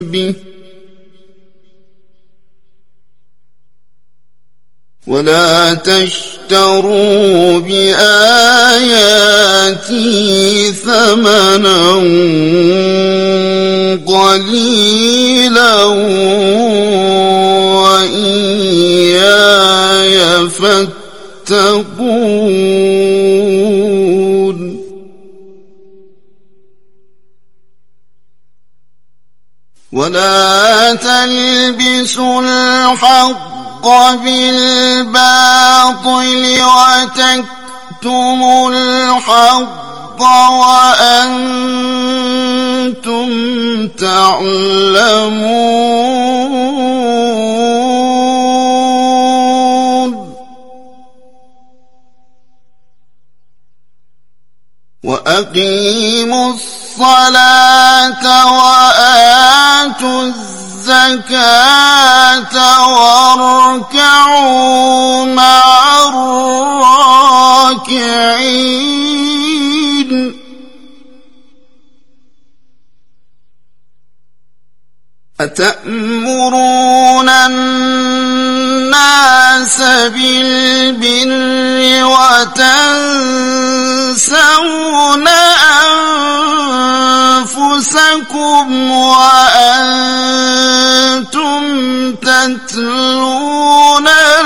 به ولا تشتروا بآياتي ثمنا قليلا وإياي فاتقون ولا تلبسوا الحق بالباطل وتكتموا الحق وأنتم تعلمون وأقيموا الصلاة وآتوا الزكاة واركعوا مع الراكعين أتأمرون الناس بالبر وتنسون أنفسكم وأنتم تتلون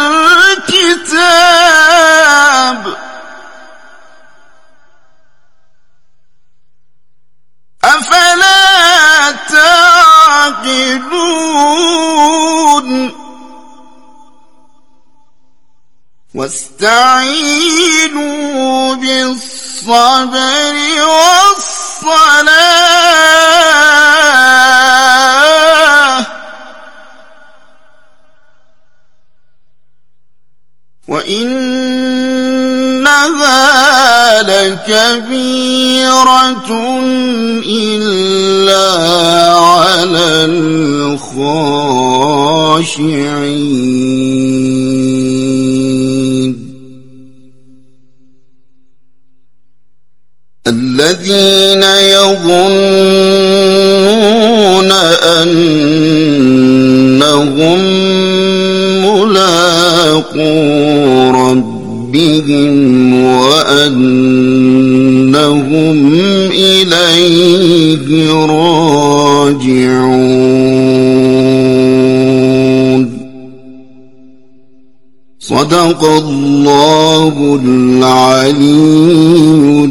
الكتاب أفلا تعقلون واستعينوا بالصبر والصلاة وإنها لكبيرة إلا على الخاشعين الذين يظنون أنهم ملاقو ربهم وأنهم إليه راجعون صدق الله العلي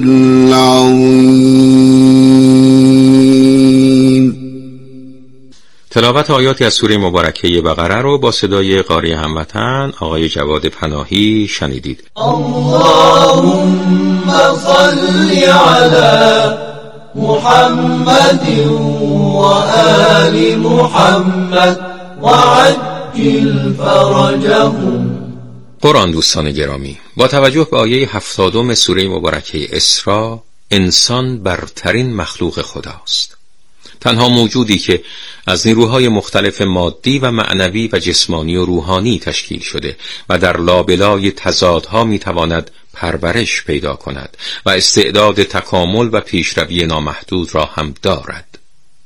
العظيم. تلاوت آیاتی از سوره مبارکه بقره رو با صدای قاری هموطن آقای جواد پناهی شنیدید. اللهم صل علی محمد و آل محمد و عجل فرجهم. قرآن دوستان گرامی، با توجه به آیه 70 سوره مبارکه اسراء، انسان برترین مخلوق خداست. تنها موجودی که از نیروهای مختلف مادی و معنوی و جسمانی و روحانی تشکیل شده و در لابلای تضادها میتواند پرورش پیدا کند و استعداد تکامل و پیشروی نامحدود را هم دارد.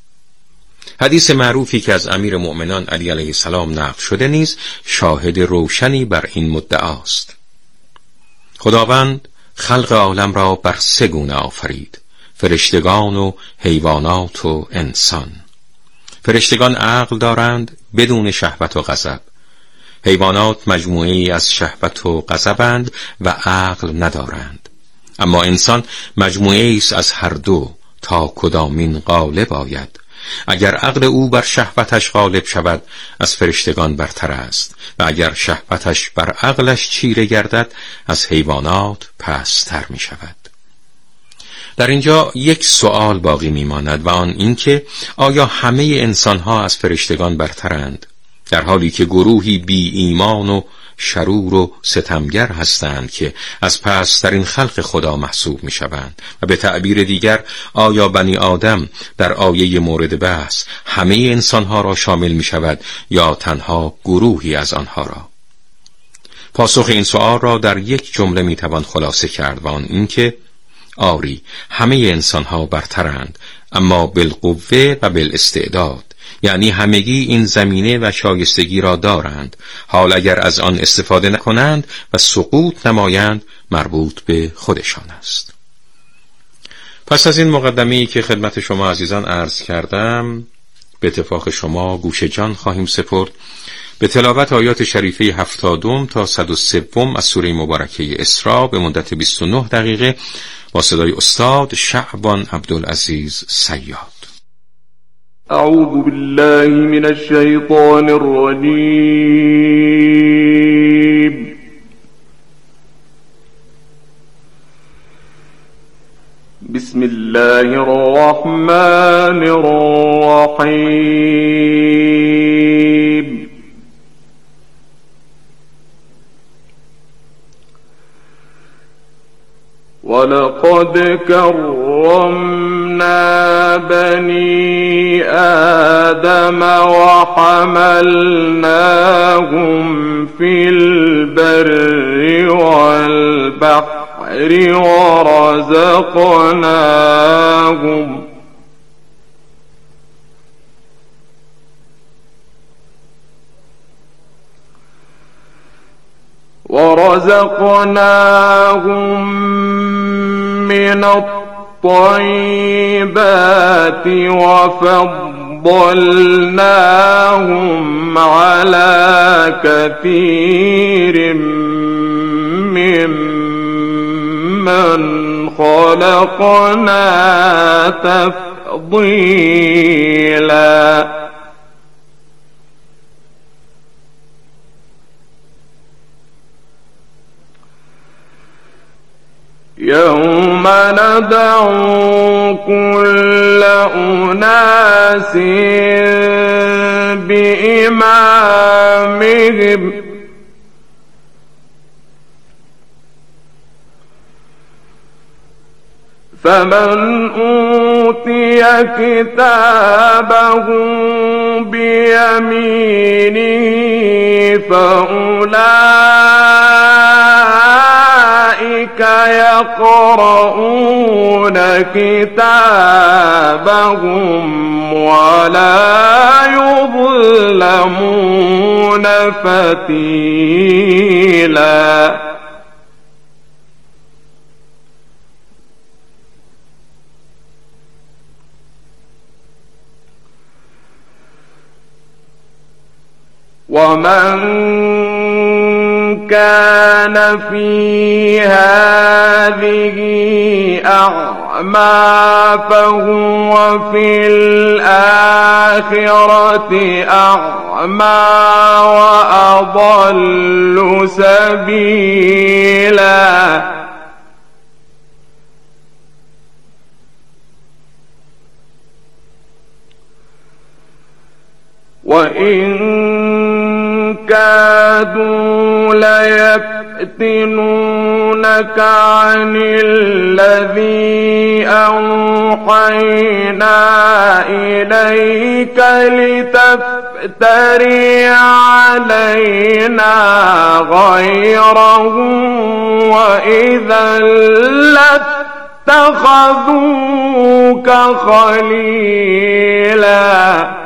حدیث معروفی که از امیر مؤمنان علی علیه السلام نقل شده نیز شاهد روشنی بر این مدعاست. خداوند خلق عالم را بر 3 گونه آفرید: فرشتگان و حیوانات و انسان. فرشتگان عقل دارند بدون شهوت و غضب. حیوانات مجموعه‌ای از شهوت و غضبند و عقل ندارند. اما انسان مجموعه‌ای است از هر دو، تا کدامین غالب آید. اگر عقل او بر شهوتش غالب شود از فرشتگان برتر است و اگر شهوتش بر عقلش چیره گردد از حیوانات پست‌تر می شود. در اینجا یک سوال باقی میماند و آن این که آیا همه انسان‌ها از فرشتگان برترند، در حالی که گروهی بی ایمان و شرور و ستمگر هستند که از پست‌ترین خلق خدا محسوب می‌شوند؟ و به تعبیر دیگر، آیا بنی آدم در آیه مورد بحث همه انسان‌ها را شامل می‌شود یا تنها گروهی از آنها را؟ پاسخ این سوال را در یک جمله می‌توان خلاصه کرد و آن این که آری، همه انسان‌ها برترند، اما بالقوه و بالاستعداد، یعنی همگی این زمینه و شایستگی را دارند، حال اگر از آن استفاده نکنند و سقوط نمایند مربوط به خودشان است. پس از این مقدمه‌ای که خدمت شما عزیزان عرض کردم، به اتفاق شما گوش جان خواهیم سپرد به تلاوت آیات شریفه 70 تا 103 از سوره مبارکه اسراء به مدت 29 دقیقه با صدای استاد شعبان عبدالعزیز صیاد. اعوذ بالله من الشیطان الرجیم. بسم الله الرحمن الرحیم. ولقد كرمنا بني آدم وحملناهم في البر والبحر ورزقناهم من الطيبات وفضلناهم على كثير ممن خلقنا تفضيلا. يوم ندعو كل أناس بإمامهم فمن أوتي كتابه بيمينه فأولئك يقرؤون كتابهم ولا يظلمون فتيلا. ومن كان في هذه أعمى فهو في الآخرة أعمى وأضل سبيلا. وإن كادوا ليفتنونك عن الذي أوحينا إليك لتفتري علينا غيره وإذا لاتخذوك خليلا.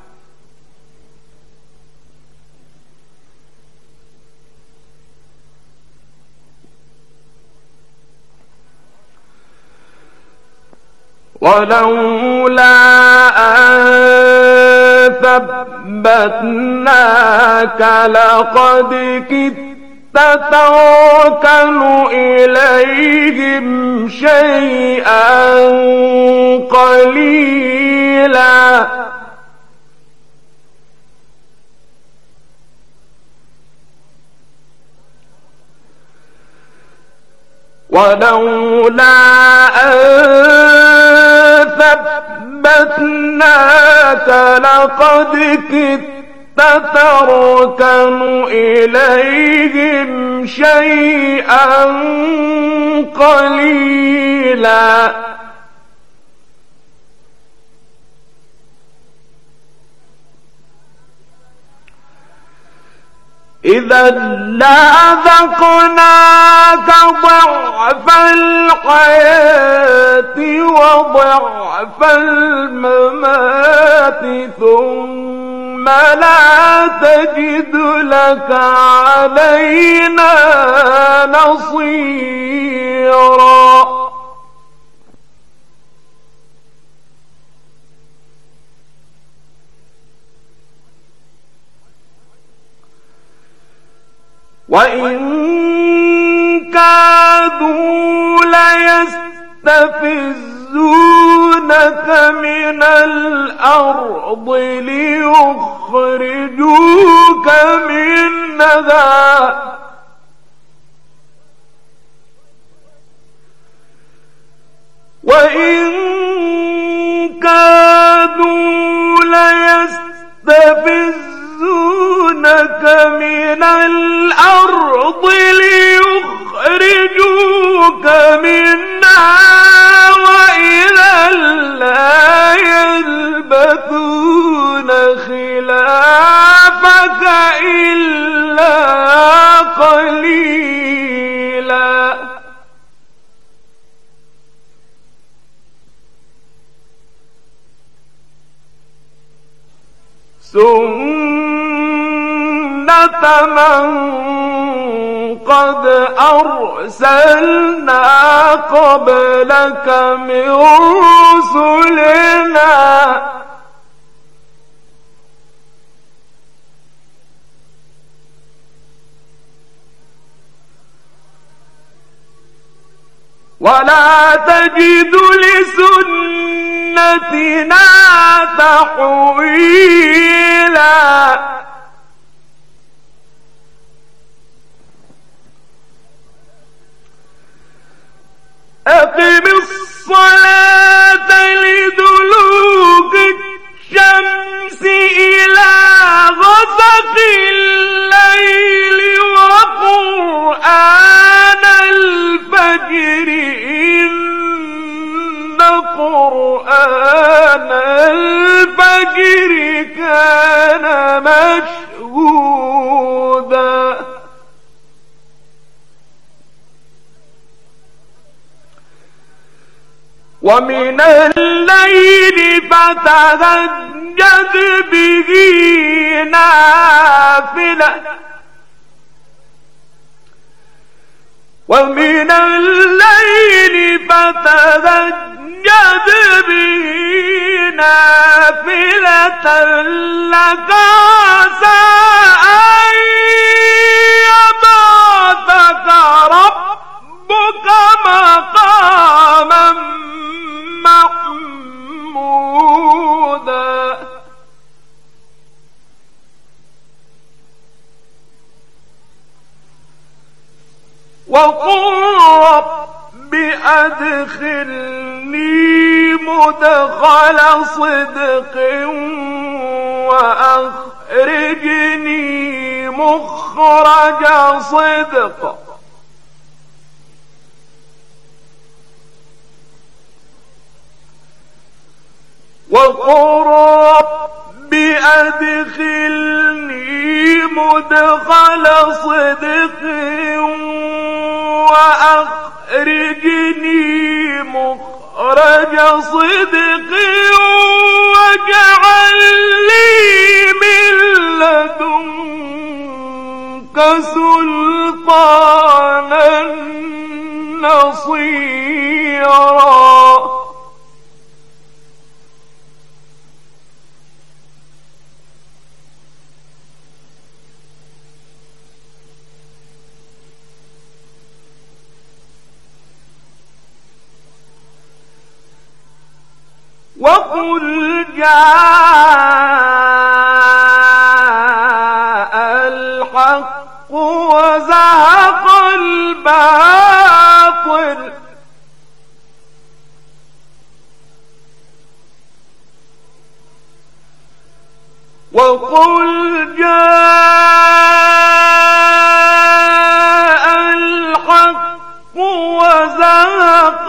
ولولا أن ثبتناك لقد كدت تركن إليهم شيئا قليلا. ولولا أن ثبتناك لقد كدت تركن إليهم شيئا قليلا. إذا لأذقناك ضعف الحياة وضعف الممات ثم لا تجد لك علينا نصيرا. وإن كادوا ليستفزونك من الأرض ليخرجوك منها وإن كادوا ليستفزونك من الأرض ليخرجوك منها وإذا لا يلبثون خلافك إلا قليلا. سنة من قد أرسلنا قبلك من رسلنا ولا تجد لسنتنا تحويلا. أقم الصلاة لدلوك الشمس إلى غسق الليل وقرآن الفجر إن قرآن الفجر كان مشهودا. ومن الليل فتهجد به نافلة ومن الليل فتهجد به نافلة لك عسى أن يبعثك ربك مقاما محمودا. وقل رب أدخلني مدخل صدق وأخرجني مخرج صدق وقل رب أدخلني مدخل صدق وأخرجني مخرج صدق واجعل لي من لدنك سلطانا نصيرا. وقل جاء الحق وزهق الباطل وقل جاء الحق وزهق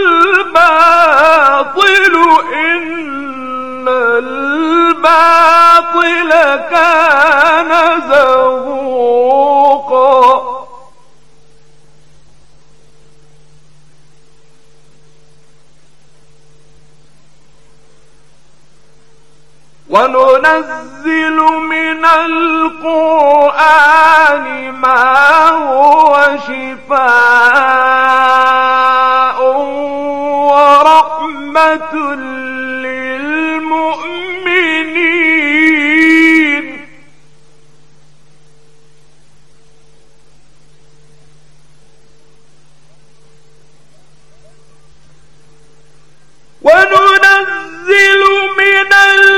الباطل إن الباطل كان زهوقا. وننزل من القرآن ما هو شفاء ورحمة للمؤمنين وننزل من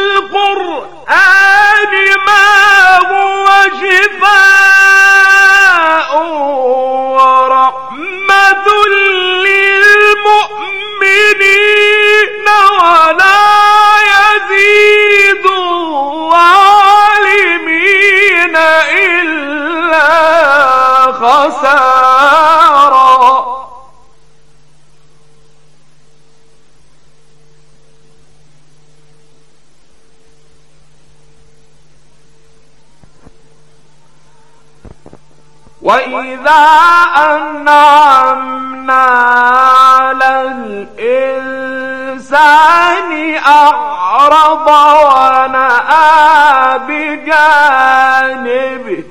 القرآن ما هو شفاء ورحمة للمؤمنين ولا يزيد الظالمين إلا خسارا. وإذا أنعمنا على الإنسان أعرض ونأى بجانبه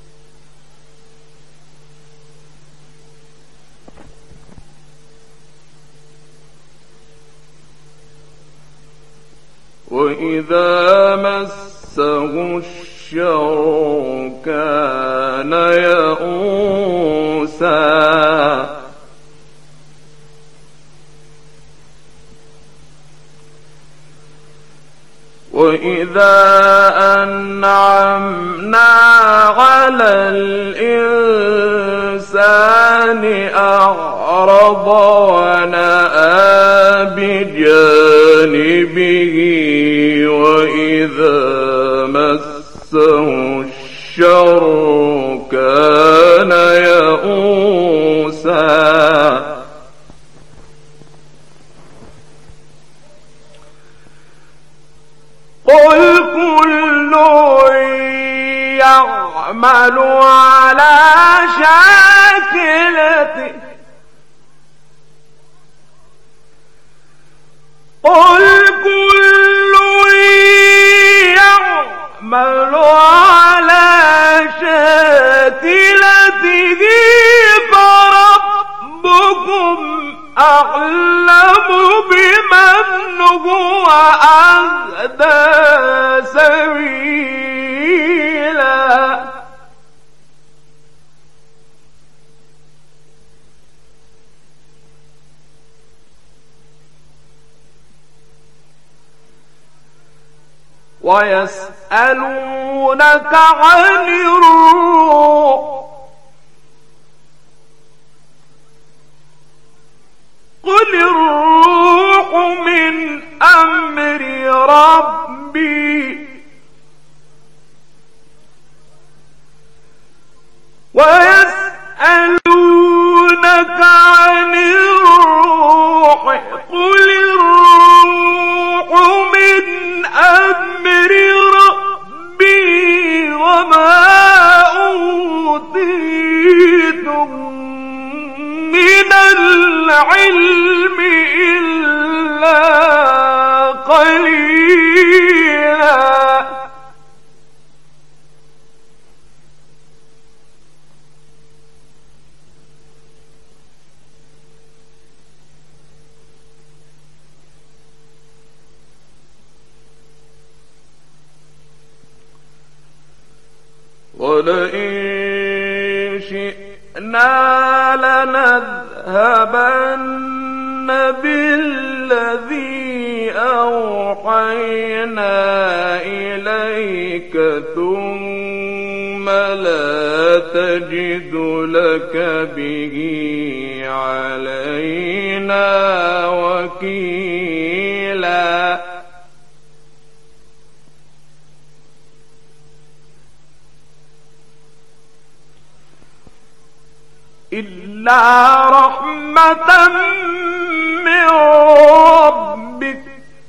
وإذا مسه الشر كان يئوسا وإذا أنعمنا على الإنسان أعرض ونأى بجانبه وإذا مسه الشر كان يئوسا. قل كل يعمل على شاكلته قل كل يعمل على شاكلته فربكم أعلم بمن هو أهدى سبيلا. ويسألونك عن الروح قل الروح من أمر ربي ويسألونك عن الروح قل الروح من أمر ربي وما أوتيتم من العلم إلا قليلا. ولئن شئنا لنذهبن بالذي أوحينا إليك ثم لا تجد لك به علينا وكيلا. إلا رحمة من ربك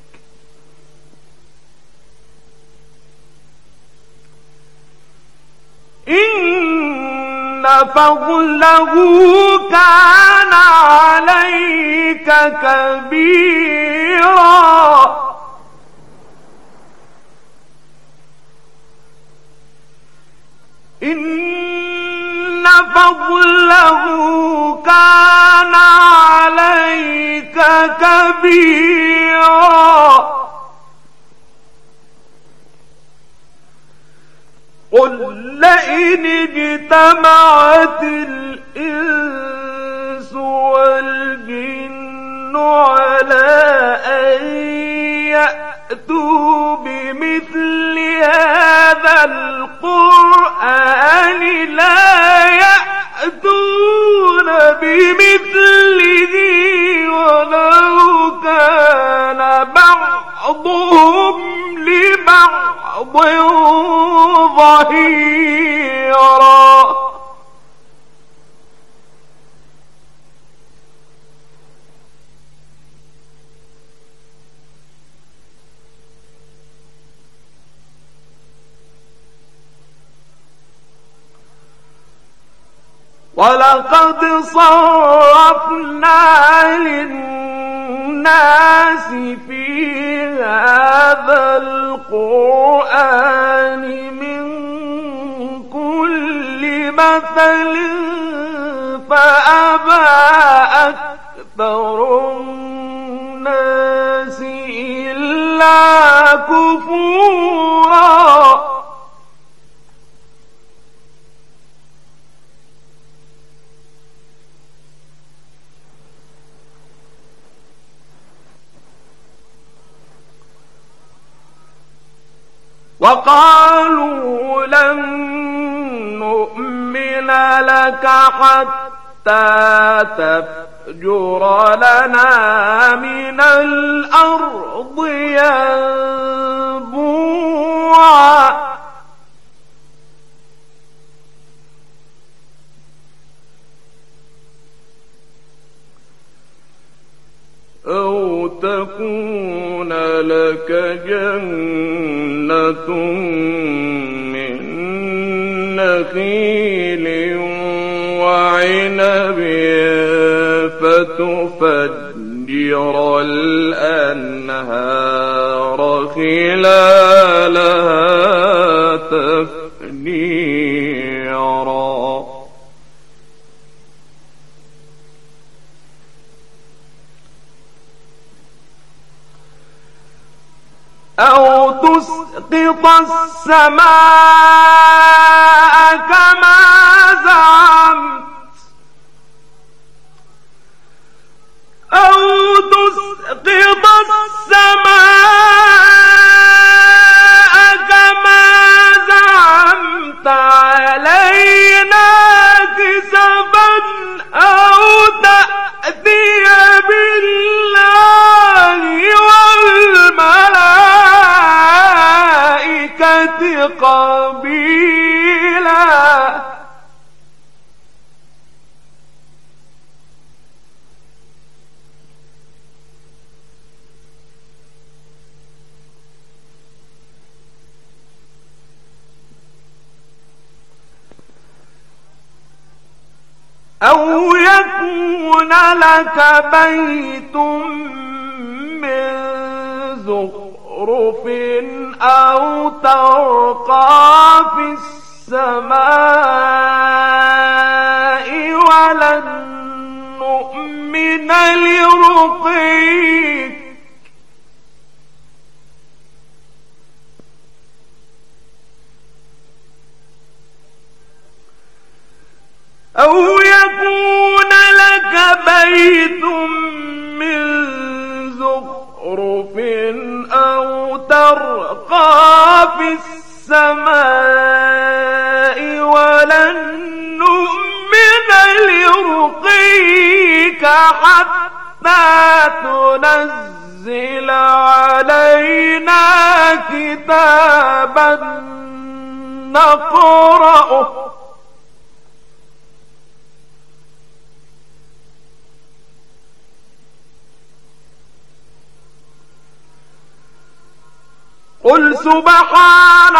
إن فضله كان عليك كبيرا. إن فضله كان عليك كبيرا قل لئن اجتمعت الإنس والجن على أن يأتوا بمثل هذا القرآن لا يأتون بمثله ولو كان بعضهم لبعض ظهيرا ولقد صرفنا للناس في هذا القرآن من كل مثل فأبى أكثر الناس إلا كفورا وقالوا لن نؤمن لك حتى تفجر لنا من الأرض ينبوعا أو تكون لك جنة من نخيل وعنب فتفجر الأنهار خلالها تفجيرا أو تسقط السماء كما زعمت أو تسقط السماء كما زعمت علينا كسفا أو تأتي بالله والملائكة قبيلا أو يكون لك بيت من زخرف أو ترقى في السماء ولن نؤمن لرقيك أو يكون لك بيت من زخرف أو ترقى في السماء ولن نؤمن لرقيك حتى تنزل علينا كتابا نقرأه قل سبحان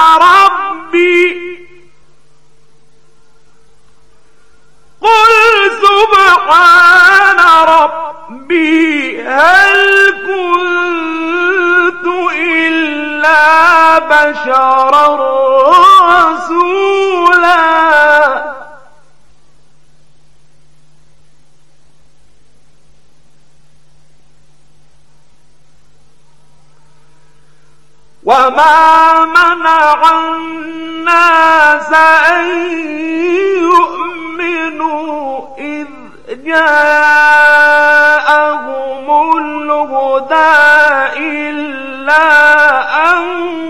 ربي هل كنت إلا بشرا رسولا وما منع الناس أن يؤمنوا إذ جاءهم الهدى إلا أن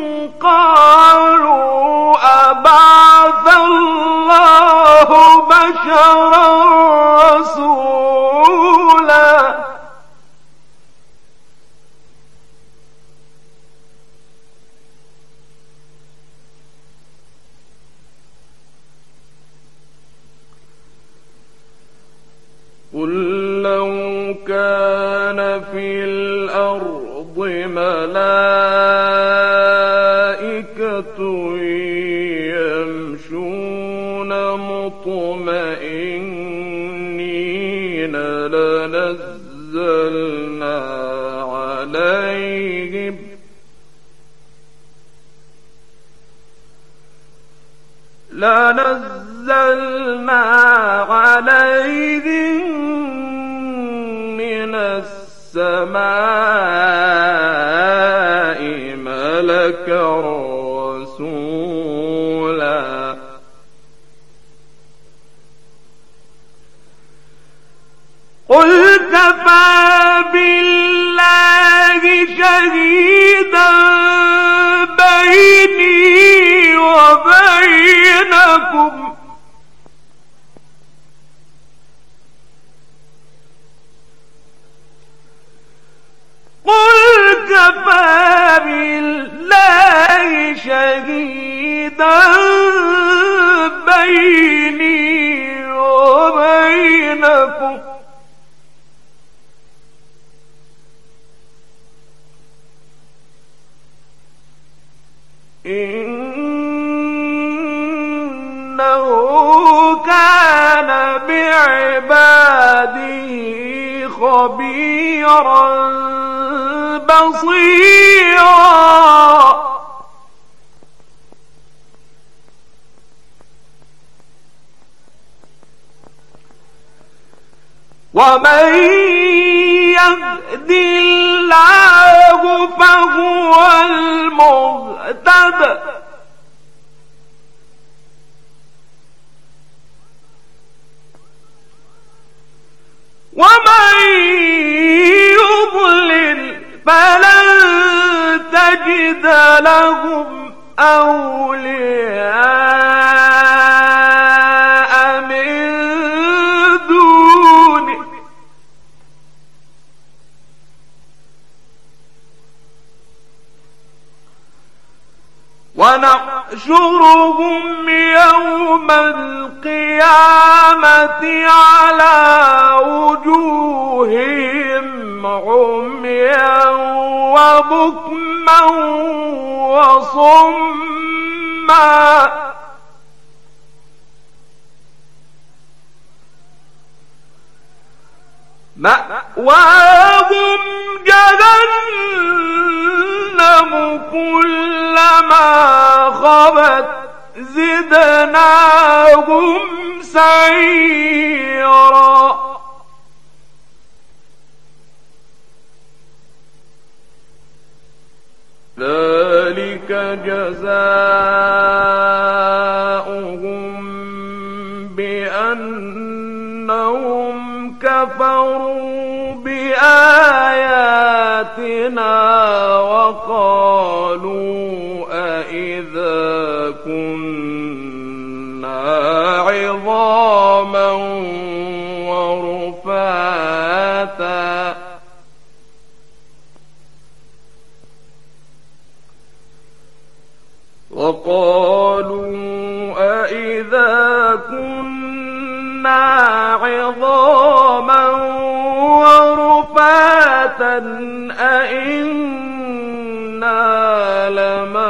قالوا أبعث الله بشرا رسولا. قل لو كان في الأرض ملائكة يمشون مطمئنين لنزلنا عليهم من السماء ملكا رسولا. قل كفى بالله شهيدا بيني وبينكم شهيدا بيني وبينكم إنه كان بعباده خبيرا بصيرا. ومن يهد الله فهو المهتد ومن يضلل فلن تجد لهم أولياء من دونه ونحشرهم يوم القيامة على وجوههم عميا وبكما وصما مأواهم جهنم كلما خبت زدناهم سعيرا. ذلك جزاؤهم بأنهم كفروا بآياتنا وقالوا أإذا كنا عظاما ورفاتا عظاما ورفاتا أئنا لمبعوثون